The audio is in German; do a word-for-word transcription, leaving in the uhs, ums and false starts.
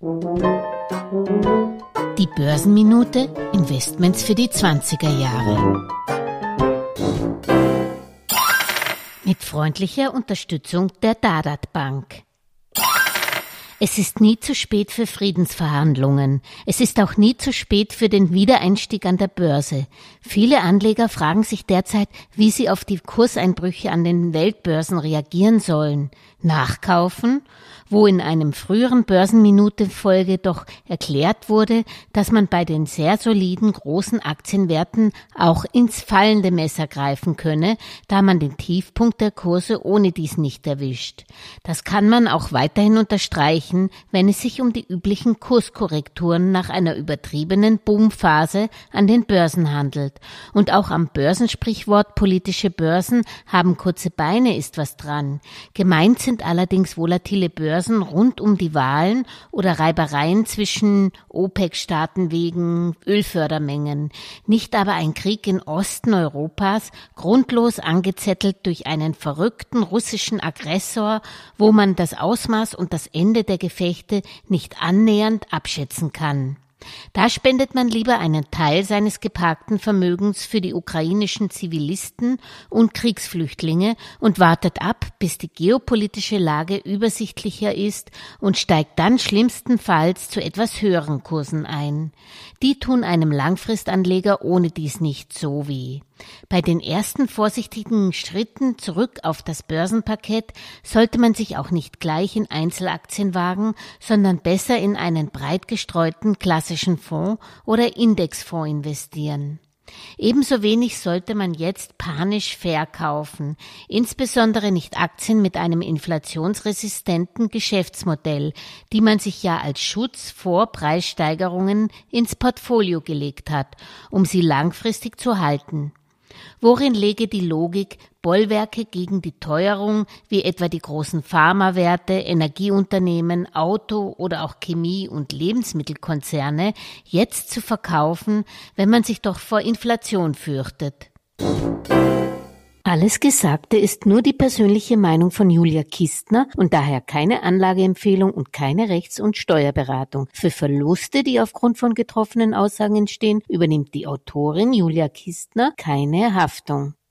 Die Börsenminute, Investments für die zwanziger Jahre. Mit freundlicher Unterstützung der Dadat Bank. Es ist nie zu spät für Friedensverhandlungen. Es ist auch nie zu spät für den Wiedereinstieg an der Börse. Viele Anleger fragen sich derzeit, wie sie auf die Kurseinbrüche an den Weltbörsen reagieren sollen. Nachkaufen? Wo in einem früheren Börsenminute-Folge doch erklärt wurde, dass man bei den sehr soliden großen Aktienwerten auch ins fallende Messer greifen könne, da man den Tiefpunkt der Kurse ohne dies nicht erwischt. Das kann man auch weiterhin unterstreichen, wenn es sich um die üblichen Kurskorrekturen nach einer übertriebenen Boomphase an den Börsen handelt. Und auch am Börsensprichwort politische Börsen haben kurze Beine ist was dran. Gemeint sind allerdings volatile Börsen rund um die Wahlen oder Reibereien zwischen OPEC-Staaten wegen Ölfördermengen. Nicht aber ein Krieg in Osten Europas, grundlos angezettelt durch einen verrückten russischen Aggressor, wo man das Ausmaß und das Ende der Gefechte nicht annähernd abschätzen kann. Da spendet man lieber einen Teil seines geparkten Vermögens für die ukrainischen Zivilisten und Kriegsflüchtlinge und wartet ab, bis die geopolitische Lage übersichtlicher ist und steigt dann schlimmstenfalls zu etwas höheren Kursen ein. Die tun einem Langfristanleger ohne dies nicht so weh. Bei den ersten vorsichtigen Schritten zurück auf das Börsenparkett sollte man sich auch nicht gleich in Einzelaktien wagen, sondern besser in einen breit gestreuten klassischen Fonds oder Indexfonds investieren. Ebenso wenig sollte man jetzt panisch verkaufen, insbesondere nicht Aktien mit einem inflationsresistenten Geschäftsmodell, die man sich ja als Schutz vor Preissteigerungen ins Portfolio gelegt hat, um sie langfristig zu halten. Worin läge die Logik, Bollwerke gegen die Teuerung, wie etwa die großen Pharmawerte, Energieunternehmen, Auto- oder auch Chemie- und Lebensmittelkonzerne, jetzt zu verkaufen, wenn man sich doch vor Inflation fürchtet? Alles Gesagte ist nur die persönliche Meinung von Julia Kistner und daher keine Anlageempfehlung und keine Rechts- und Steuerberatung. Für Verluste, die aufgrund von getroffenen Aussagen entstehen, übernimmt die Autorin Julia Kistner keine Haftung.